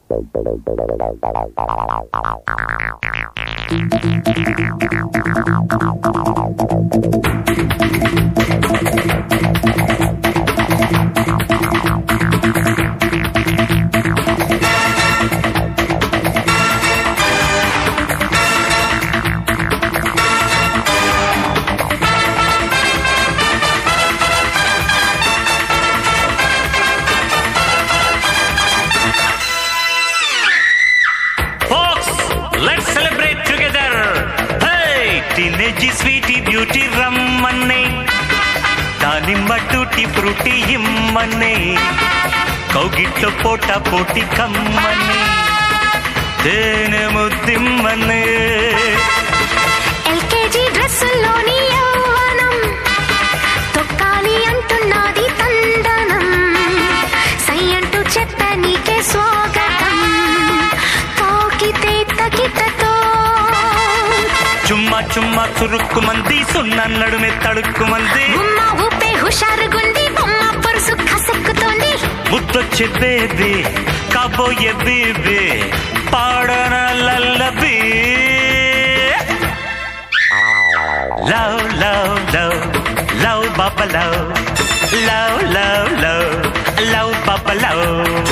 టీనేజీ Sweety beauty రమ్మన్నే దానిమ్మ tutti frutti ఇమ్మన్నే కౌగిట్లో పోటా పోటీ కమ్మన్నే తేనె ముద్దిమ్మన్నే ఎల్కేజీ డ్రెస్సుల్లోని యవ్వనం తొక్కాలి అంటున్నది తందనం సై అంటూ చెప్ప నీకే స్వాగతం తాకితే తకితతో చుమ్మా చుమ్మా చురుక్కు మంది సున్నా నడుమే తడుక్కు మంది బొమ్మ ఊపే హుషారుగుంది బొమ్మ పరుసు కసక్కుతోంది ముద్దొచ్చే బేబీ కాబోయే బేబీ పాడన lullaby love love love love బాబా love love love love love బాబా లవ్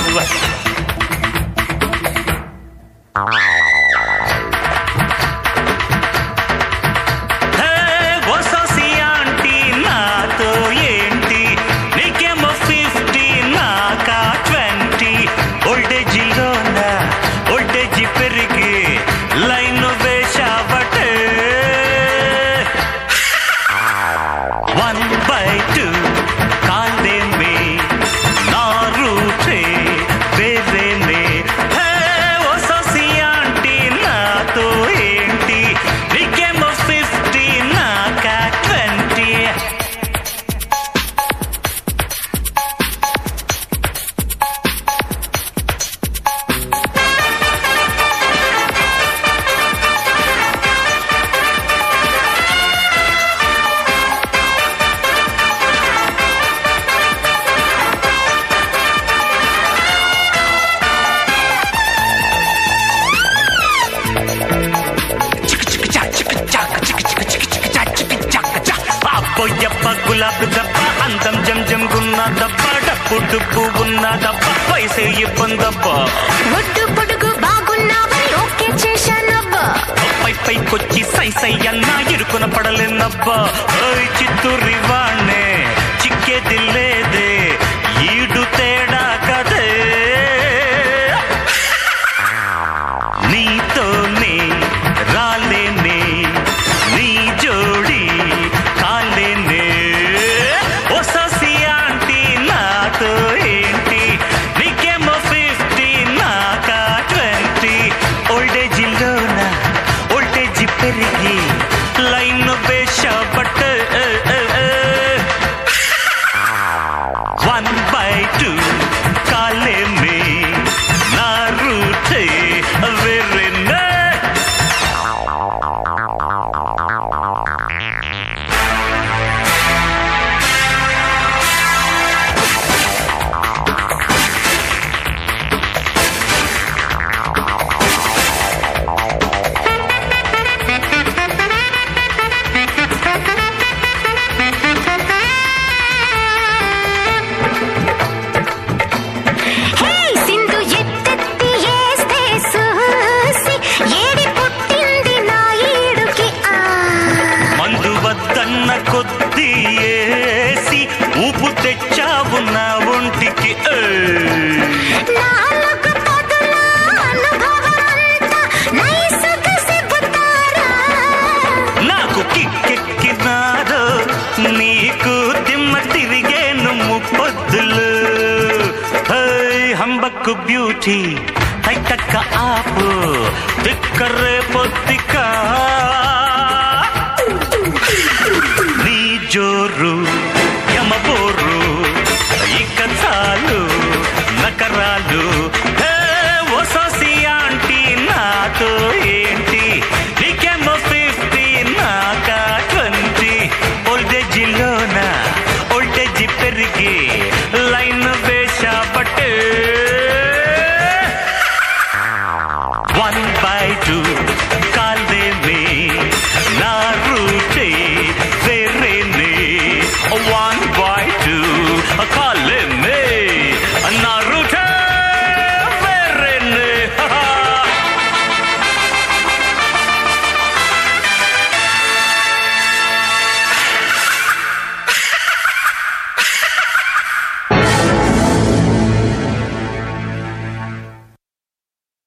గులాబీ దబ్బ అందం జం జం గున్న దబ్బ డప్పు డుప్పు ఉన్న దబ్బ వయసే ఇబ్బందబ్బ ఒడ్డు పొడుగు బాగున్నావని ఓకే చేశానబ్బా పై పైకొచ్చి సై సై అన్నా ఇరుకున పడలేనబ్బా ఓయ్ చిత్తూరి వాణ్ణే చిక్కేది లేదే ఈడు తేడా కదే నీతోనే రాలేనే నీ జోడి కాలేనే ఏంటి నీకేమో 50 నాకా 20 ఓల్డేజీలోన ఓల్టేజీ పెరిగి లైన్ బేష బట్ 1/2 కాలే మే నా రూటే వెర్రెనే కొద్ది ఏసి ఊపు తెచ్చావు నా ఒంటికి నాకు కిక్కెక్కినారో నీకు దిమ్మ తిరిగేను ముప్పొద్దులు హంబక్కు బ్యూటీ తక్క ఆపు తిక్కరే పొత్తిక నీ జోరు యమబోరు ఇక చాలు నకరాలు